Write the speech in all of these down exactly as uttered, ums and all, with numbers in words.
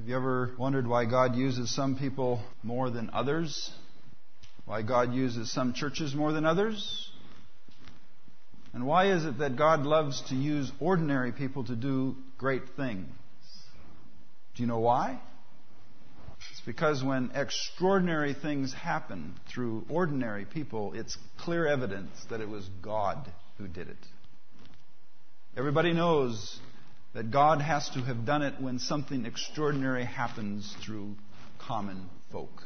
Have you ever wondered why God uses some people more than others? Why God uses some churches more than others? And why is it that God loves to use ordinary people to do great things? Do you know why? It's because when extraordinary things happen through ordinary people, it's clear evidence that it was God who did it. Everybody knows that God has to have done it when something extraordinary happens through common folk.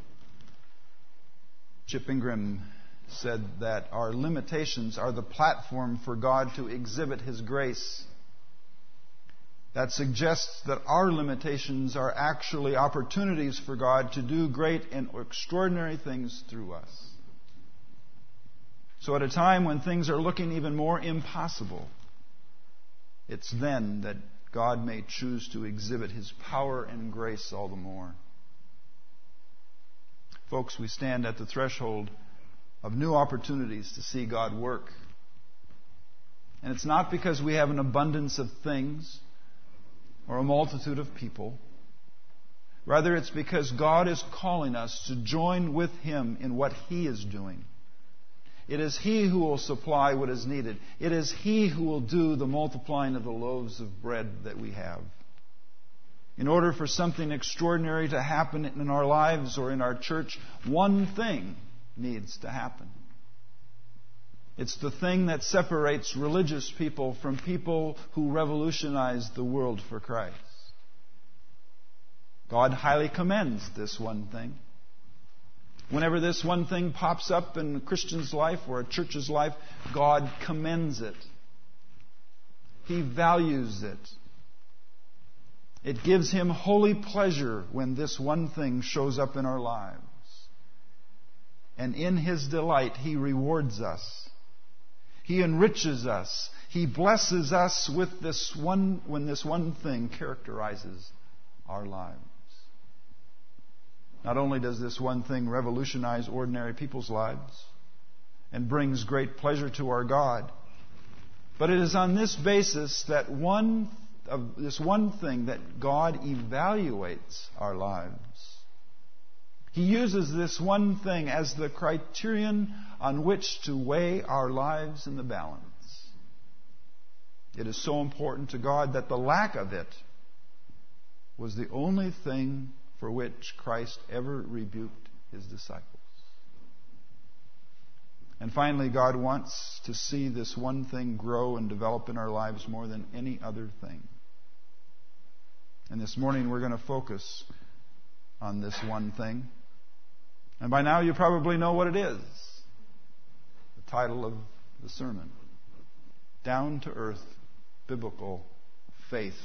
Chip Ingram said that our limitations are the platform for God to exhibit His grace. That suggests that our limitations are actually opportunities for God to do great and extraordinary things through us. So at a time when things are looking even more impossible, it's then that God may choose to exhibit His power and grace all the more. Folks, we stand at the threshold of new opportunities to see God work. And it's not because we have an abundance of things or a multitude of people. Rather, it's because God is calling us to join with Him in what He is doing. It is He who will supply what is needed. It is He who will do the multiplying of the loaves of bread that we have. In order for something extraordinary to happen in our lives or in our church, one thing needs to happen. It's the thing that separates religious people from people who revolutionize the world for Christ. God highly commends this one thing. Whenever this one thing pops up in a Christian's life or a church's life, God commends it. He values it. It gives Him holy pleasure when this one thing shows up in our lives. And in His delight, He rewards us. He enriches us. He blesses us with this one, when this one thing characterizes our lives. Not only does this one thing revolutionize ordinary people's lives and brings great pleasure to our God, but it is on this basis that one of this one thing that God evaluates our lives. He uses this one thing as the criterion on which to weigh our lives in the balance. It is so important to God that the lack of it was the only thing for which Christ ever rebuked His disciples. And finally, God wants to see this one thing grow and develop in our lives more than any other thing. And this morning we're going to focus on this one thing. And by now you probably know what it is. The title of the sermon: Down to Earth Biblical Faith.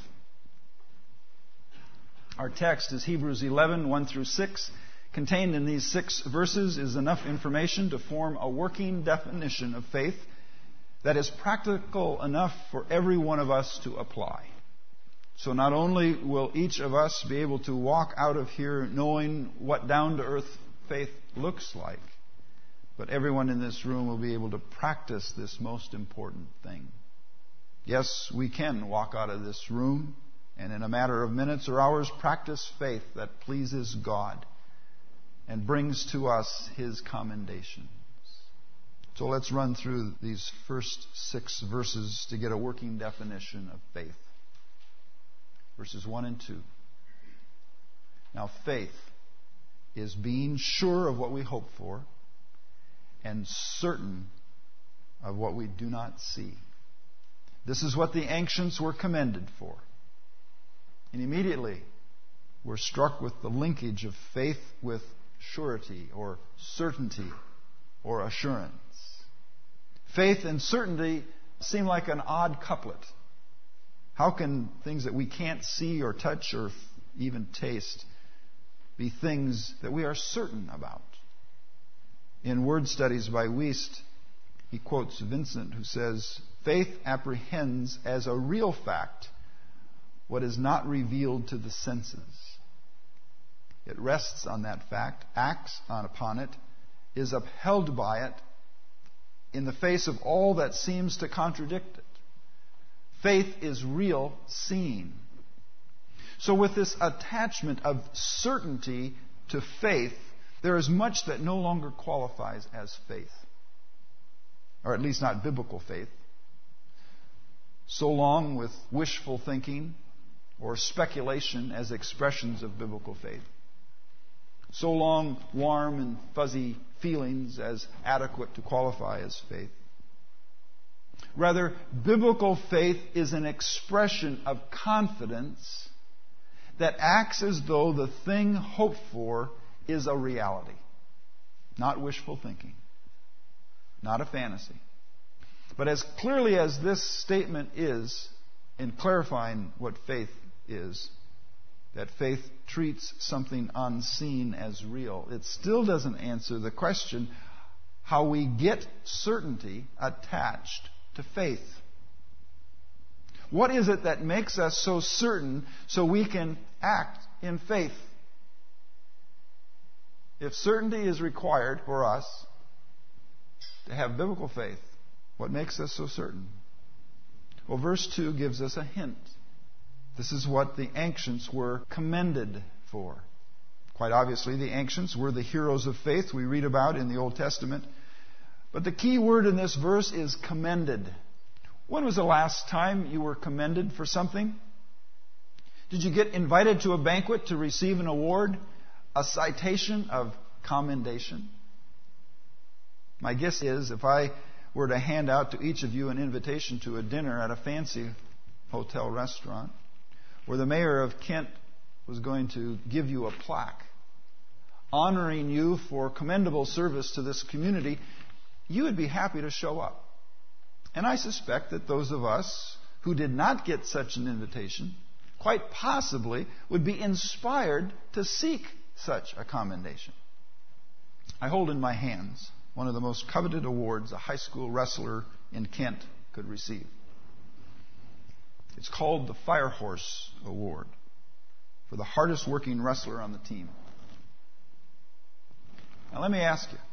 Our text is Hebrews eleven, one through six. Contained in these six verses is enough information to form a working definition of faith that is practical enough for every one of us to apply. So not only will each of us be able to walk out of here knowing what down-to-earth faith looks like, but everyone in this room will be able to practice this most important thing. Yes, we can walk out of this room and in a matter of minutes or hours practice faith that pleases God and brings to us His commendations. So let's run through these first six verses to get a working definition of faith. Verses one and two. Now faith is being sure of what we hope for and certain of what we do not see. This is what the ancients were commended for. And immediately we're struck with the linkage of faith with surety or certainty or assurance. Faith and certainty seem like an odd couplet. How can things that we can't see or touch or even taste be things that we are certain about? In Word Studies by Wiest, he quotes Vincent, who says, "Faith apprehends as a real fact what is not revealed to the senses. It rests on that fact, acts on upon it, is upheld by it in the face of all that seems to contradict it. Faith is real seeing." So with this attachment of certainty to faith, there is much that no longer qualifies as faith. Or at least not biblical faith. So long with wishful thinking or speculation as expressions of biblical faith. So long warm and fuzzy feelings as adequate to qualify as faith. Rather, biblical faith is an expression of confidence that acts as though the thing hoped for is a reality. Not wishful thinking. Not a fantasy. But as clearly as this statement is in clarifying what faith is, that faith treats something unseen as real, it still doesn't answer the question how we get certainty attached to faith. What is it that makes us so certain so we can act in faith? If certainty is required for us to have biblical faith, what makes us so certain? Well, verse two gives us a hint. This is what the ancients were commended for. Quite obviously, the ancients were the heroes of faith we read about in the Old Testament. But the key word in this verse is commended. When was the last time you were commended for something? Did you get invited to a banquet to receive an award? A citation of commendation? My guess is if I were to hand out to each of you an invitation to a dinner at a fancy hotel restaurant, where the mayor of Kent was going to give you a plaque honoring you for commendable service to this community, you would be happy to show up. And I suspect that those of us who did not get such an invitation quite possibly would be inspired to seek such a commendation. I hold in my hands one of the most coveted awards a high school wrestler in Kent could receive. It's called the Fire Horse Award for the hardest working wrestler on the team. Now let me ask you,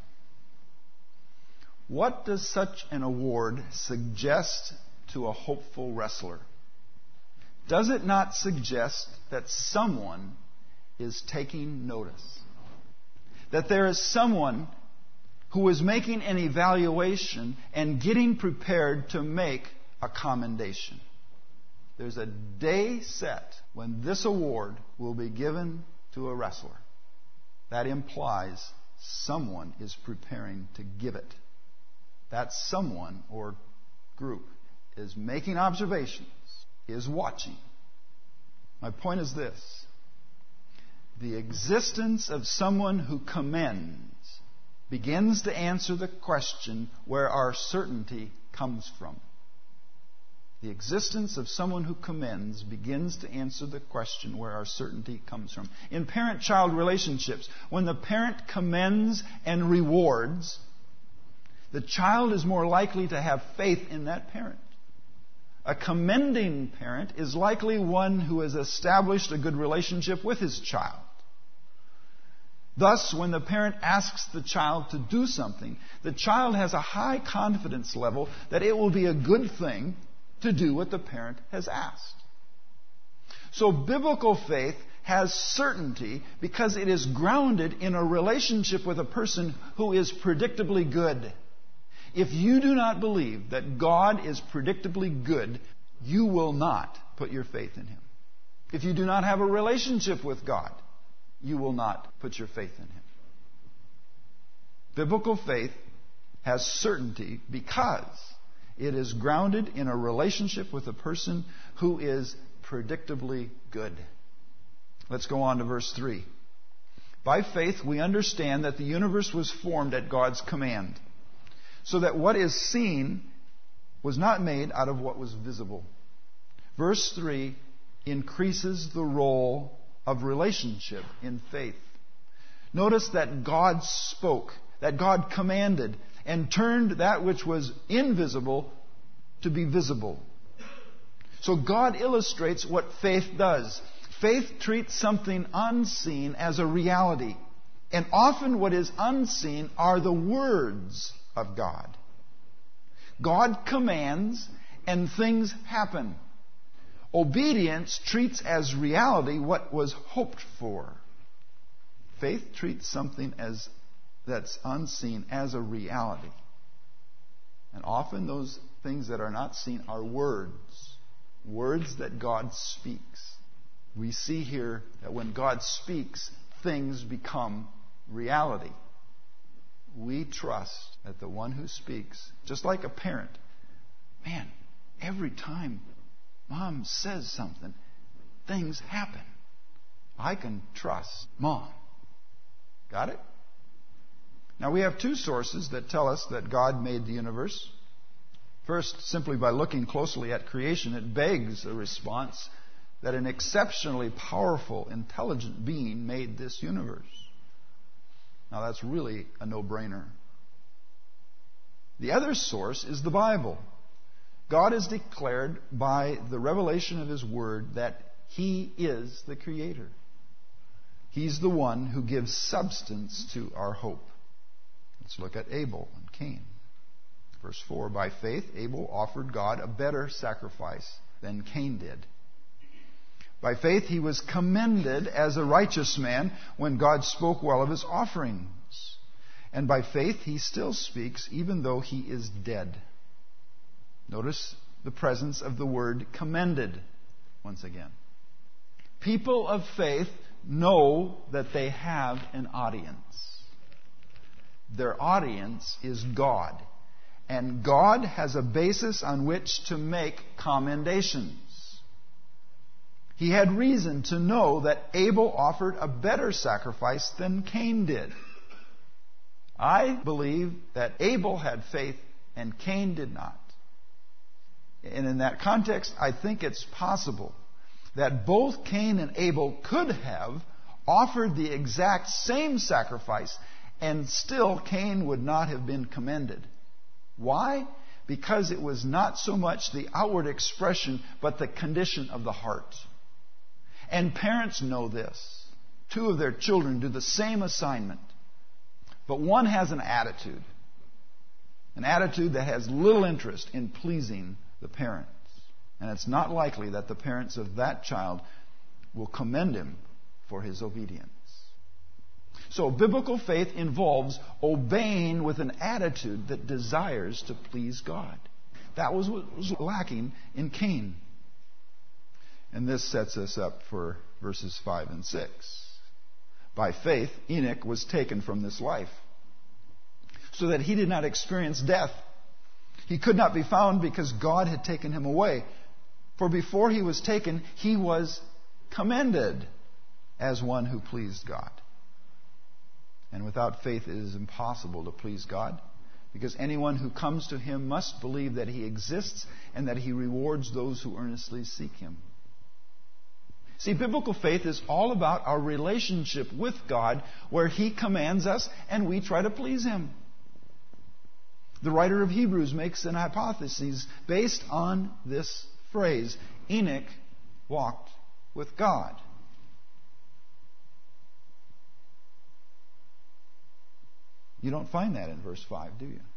what does such an award suggest to a hopeful wrestler? Does it not suggest that someone is taking notice? That there is someone who is making an evaluation and getting prepared to make a commendation? There's a day set when this award will be given to a wrestler. That implies someone is preparing to give it. That someone or group is making observations, is watching. My point is this. The existence of someone who commends begins to answer the question where our certainty comes from. The existence of someone who commends begins to answer the question where our certainty comes from. In parent-child relationships, when the parent commends and rewards, the child is more likely to have faith in that parent. A commending parent is likely one who has established a good relationship with his child. Thus, when the parent asks the child to do something, the child has a high confidence level that it will be a good thing to do what the parent has asked. So biblical faith has certainty because it is grounded in a relationship with a person who is predictably good. If you do not believe that God is predictably good, you will not put your faith in Him. If you do not have a relationship with God, you will not put your faith in Him. Biblical faith has certainty because it is grounded in a relationship with a person who is predictably good. Let's go on to verse three. By faith, we understand that the universe was formed at God's command, so that what is seen was not made out of what was visible. Verse three increases the role of relationship in faith. Notice that God spoke, that God commanded, and turned that which was invisible to be visible. So God illustrates what faith does. Faith treats something unseen as a reality. And often what is unseen are the words of God. God commands and things happen. Obedience treats as reality what was hoped for. Faith treats something as that's unseen as a reality. And often those things that are not seen are words. Words that God speaks. We see here that when God speaks, things become reality. We trust that the one who speaks, just like a parent, man, every time Mom says something, things happen. I can trust Mom. Got it? Now we have two sources that tell us that God made the universe. First, simply by looking closely at creation, it begs a response that an exceptionally powerful, intelligent being made this universe. Now that's really a no-brainer. The other source is the Bible. God has declared by the revelation of His Word that He is the Creator. He's the one who gives substance to our hope. Let's look at Abel and Cain. Verse four, by faith Abel offered God a better sacrifice than Cain did. By faith he was commended as a righteous man when God spoke well of his offerings. And by faith he still speaks even though he is dead. Notice the presence of the word commended once again. People of faith know that they have an audience. Their audience is God. And God has a basis on which to make commendations. He had reason to know that Abel offered a better sacrifice than Cain did. I believe that Abel had faith and Cain did not. And in that context, I think it's possible that both Cain and Abel could have offered the exact same sacrifice, and still Cain would not have been commended. Why? Because it was not so much the outward expression, but the condition of the heart. And parents know this. Two of their children do the same assignment, but one has an attitude. An attitude that has little interest in pleasing the parents. And it's not likely that the parents of that child will commend him for his obedience. So biblical faith involves obeying with an attitude that desires to please God. That was what was lacking in Cain. And this sets us up for verses five and six. By faith, Enoch was taken from this life, so that he did not experience death. He could not be found because God had taken him away. For before he was taken, he was commended as one who pleased God. And without faith it is impossible to please God, because anyone who comes to Him must believe that He exists and that He rewards those who earnestly seek Him. See, biblical faith is all about our relationship with God, where He commands us and we try to please Him. The writer of Hebrews makes an hypothesis based on this phrase: Enoch walked with God. You don't find that in verse five, do you?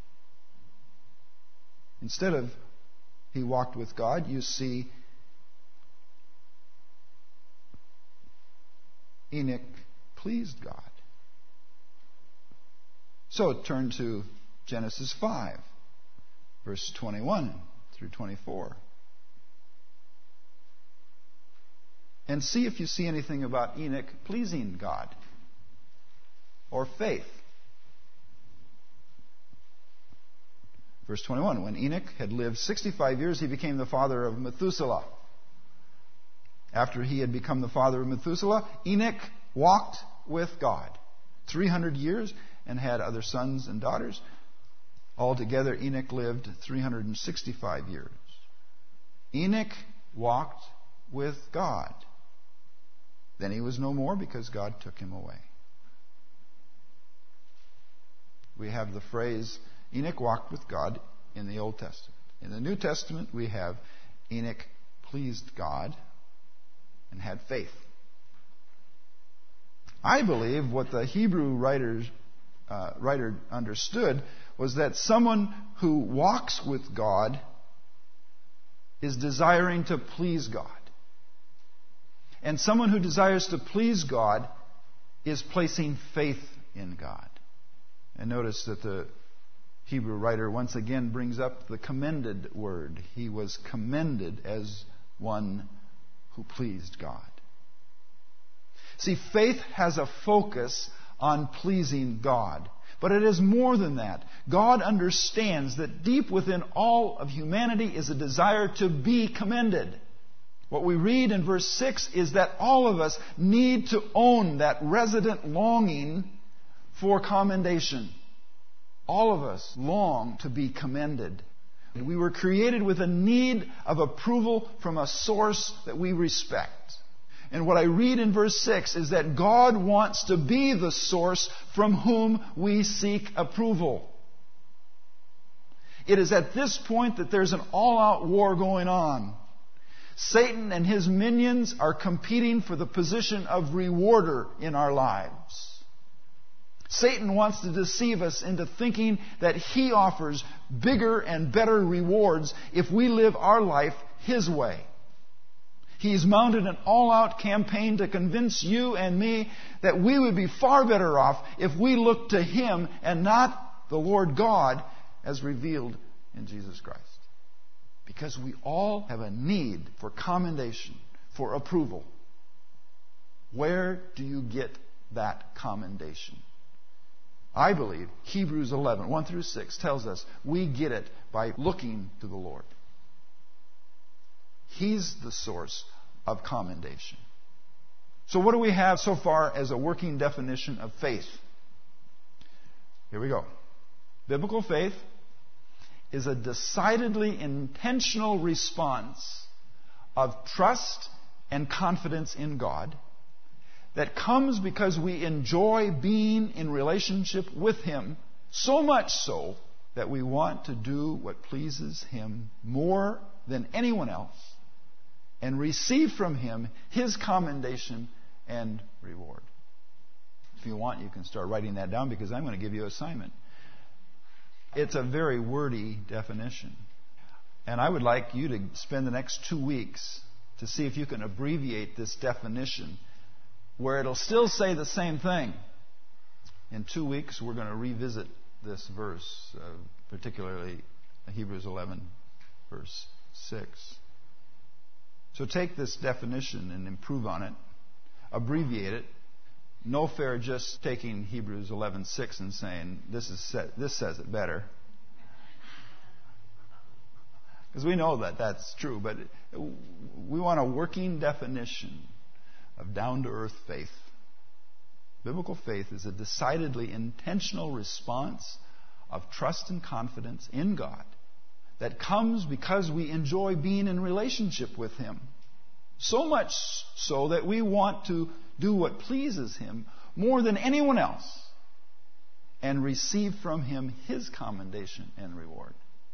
Instead of he walked with God, you see Enoch pleased God. So turn to Genesis five, verse twenty-one through twenty-four. And see if you see anything about Enoch pleasing God or faith. Verse twenty-one, when Enoch had lived sixty-five years, he became the father of Methuselah. After he had become the father of Methuselah, Enoch walked with God three hundred years and had other sons and daughters. Altogether, Enoch lived three hundred sixty-five years. Enoch walked with God. Then he was no more because God took him away. We have the phrase, Enoch walked with God in the Old Testament. In the New Testament, we have Enoch pleased God and had faith. I believe what the Hebrew writers, uh, writer understood was that someone who walks with God is desiring to please God. And someone who desires to please God is placing faith in God. And notice that the Hebrew writer once again brings up the commended word. He was commended as one who pleased God. See, faith has a focus on pleasing God. But it is more than that. God understands that deep within all of humanity is a desire to be commended. What we read in verse six is that all of us need to own that resident longing for commendation. All of us long to be commended. We were created with a need of approval from a source that we respect. And what I read in verse six is that God wants to be the source from whom we seek approval. It is at this point that there's an all-out war going on. Satan and his minions are competing for the position of rewarder in our lives. Satan wants to deceive us into thinking that he offers bigger and better rewards if we live our life his way. He's mounted an all-out campaign to convince you and me that we would be far better off if we looked to him and not the Lord God as revealed in Jesus Christ. Because we all have a need for commendation, for approval. Where do you get that commendation? I believe Hebrews eleven, one through six tells us we get it by looking to the Lord. He's the source of commendation. So what do we have so far as a working definition of faith? Here we go. Biblical faith is a decidedly intentional response of trust and confidence in God that comes because we enjoy being in relationship with Him, so much so that we want to do what pleases Him more than anyone else and receive from Him His commendation and reward. If you want, you can start writing that down because I'm going to give you an assignment. It's a very wordy definition. And I would like you to spend the next two weeks to see if you can abbreviate this definition where it'll still say the same thing. In two weeks, we're going to revisit this verse, uh, particularly Hebrews eleven, verse six. So take this definition and improve on it. Abbreviate it. No fair just taking Hebrews eleven six and saying, this is set, this says it better. Because we know that that's true, but we want a working definition of down-to-earth faith. Biblical faith is a decidedly intentional response of trust and confidence in God that comes because we enjoy being in relationship with Him. So much so that we want to do what pleases Him more than anyone else and receive from Him His commendation and reward.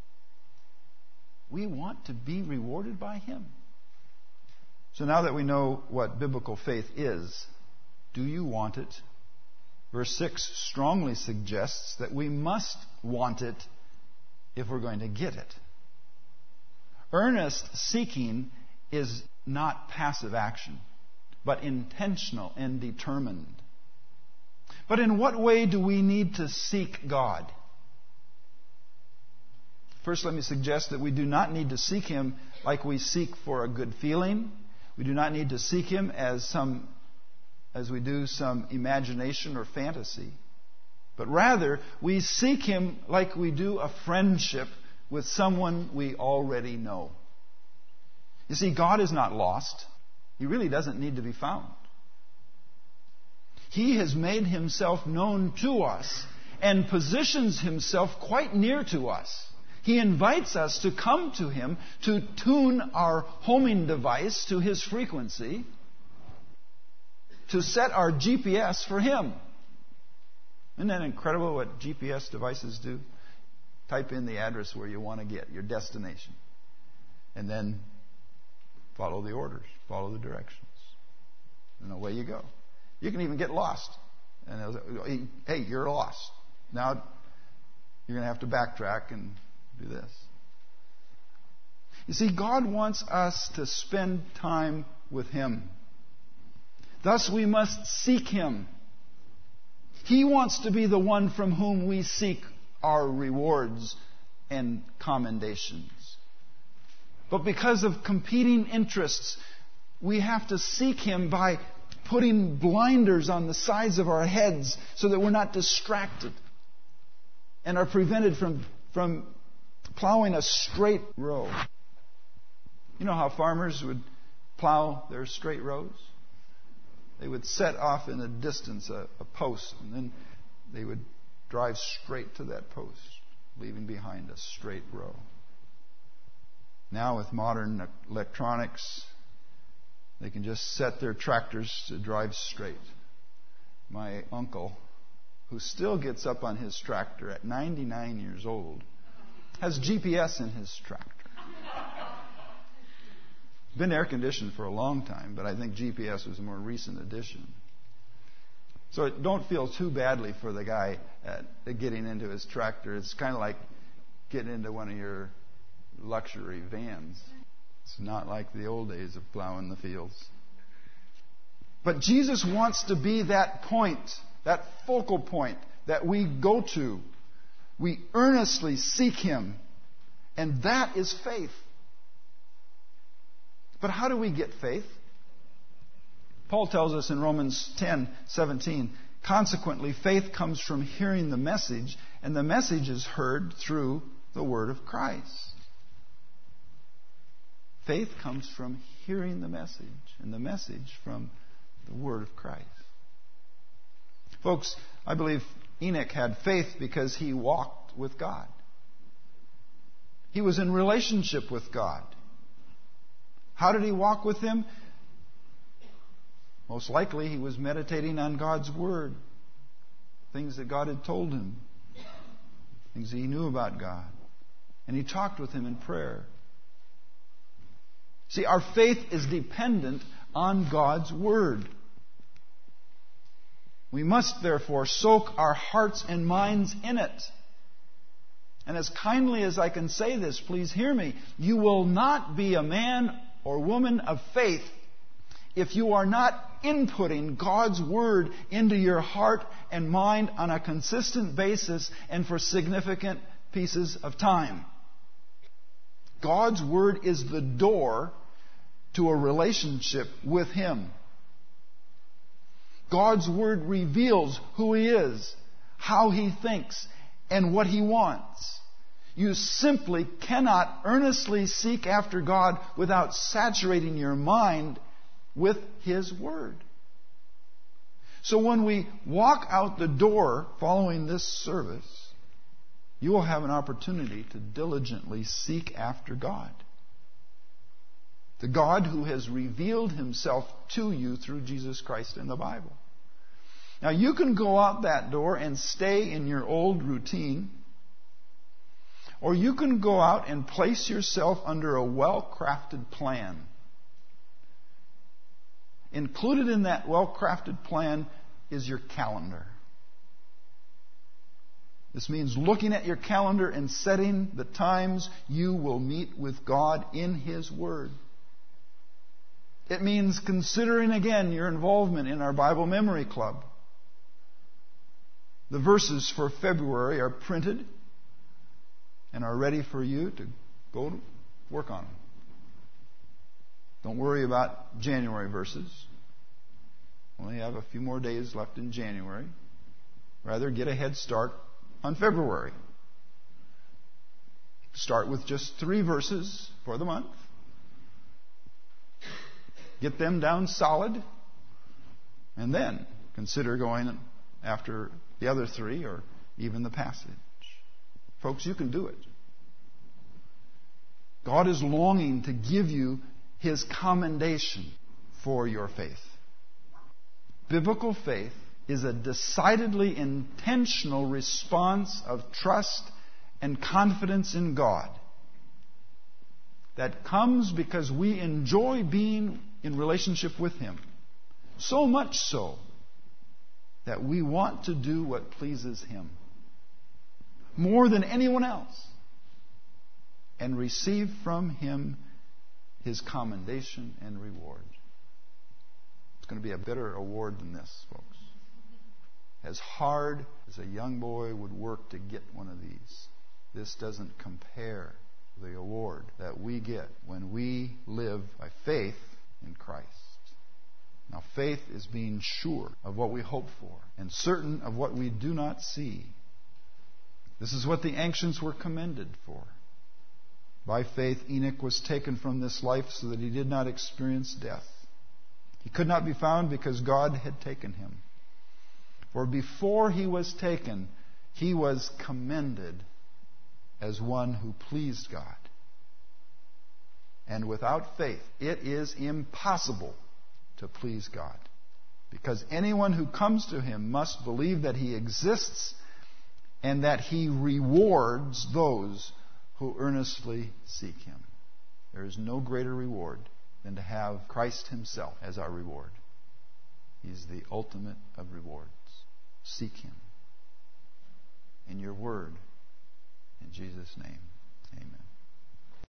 We want to be rewarded by Him. So now that we know what biblical faith is, do you want it? Verse six strongly suggests that we must want it if we're going to get it. Earnest seeking is not passive action, but intentional and determined. But in what way do we need to seek God? First, let me suggest that we do not need to seek Him like we seek for a good feeling. We do not need to seek Him as some, as we do some imagination or fantasy. But rather, we seek Him like we do a friendship with someone we already know. You see, God is not lost. He really doesn't need to be found. He has made Himself known to us and positions Himself quite near to us. He invites us to come to Him to tune our homing device to His frequency, to set our G P S for Him. Isn't that incredible what G P S devices do? Type in the address where you want to get, your destination. And then follow the orders, follow the directions. And away you go. You can even get lost. And it'll say, hey, you're lost. Now you're going to have to backtrack and do this. You see, God wants us to spend time with Him. Thus, we must seek Him. He wants to be the one from whom we seek our rewards and commendations. But because of competing interests, we have to seek Him by putting blinders on the sides of our heads so that we're not distracted and are prevented from, from plowing a straight row. You know how farmers would plow their straight rows? They would set off in the distance a, a post, and then they would drive straight to that post, leaving behind a straight row. Now with modern electronics, they can just set their tractors to drive straight. My uncle, who still gets up on his tractor at ninety-nine years old, has G P S in his tractor. Been air conditioned for a long time, but I think G P S was a more recent addition. So don't feel too badly for the guy at getting into his tractor. It's kind of like getting into one of your luxury vans. It's not like the old days of plowing the fields. But Jesus wants to be that point, that focal point that we go to. We earnestly seek Him. And that is faith. But how do we get faith? Paul tells us in Romans ten seventeen, consequently, faith comes from hearing the message, and the message is heard through the word of Christ. Faith comes from hearing the message, and the message from the word of Christ. Folks, I believe Enoch had faith because he walked with God. He was in relationship with God. How did he walk with Him? Most likely he was meditating on God's Word. Things that God had told him. Things that he knew about God. And he talked with Him in prayer. See, our faith is dependent on God's Word. We must therefore soak our hearts and minds in it. And as kindly as I can say this, please hear me. You will not be a man or woman of faith if you are not inputting God's Word into your heart and mind on a consistent basis and for significant pieces of time. God's Word is the door to a relationship with Him. God's Word reveals who He is, how He thinks, and what He wants. You simply cannot earnestly seek after God without saturating your mind with His Word. So when we walk out the door following this service, you will have an opportunity to diligently seek after God. The God who has revealed Himself to you through Jesus Christ in the Bible. Now you can go out that door and stay in your old routine, or you can go out and place yourself under a well-crafted plan. Included in that well-crafted plan is your calendar. This means looking at your calendar and setting the times you will meet with God in His Word. It means considering again your involvement in our Bible Memory Club. The verses for February are printed and are ready for you to go to work on them. Don't worry about January verses. Only have a few more days left in January. Rather, get a head start on February. Start with just three verses for the month. Get them down solid. And then consider going after the other three or even the passage. Folks, you can do it. God is longing to give you His commendation for your faith. Biblical faith is a decidedly intentional response of trust and confidence in God that comes because we enjoy being in relationship with Him. So much so that we want to do what pleases Him more than anyone else. and receive from Him His commendation and reward. It's going to be a better award than this, folks. As hard as a young boy would work to get one of these, this doesn't compare to the award that we get when we live by faith in Christ. Now, faith is being sure of what we hope for and certain of what we do not see. This is what the ancients were commended for. By faith, Enoch was taken from this life so that he did not experience death. He could not be found because God had taken him. For before he was taken, he was commended as one who pleased God. And without faith, it is impossible to please God. Because anyone who comes to Him must believe that He exists and that He rewards those who earnestly seek Him. There is no greater reward than to have Christ Himself as our reward. He's the ultimate of rewards. Seek Him in your word. In Jesus' name, amen.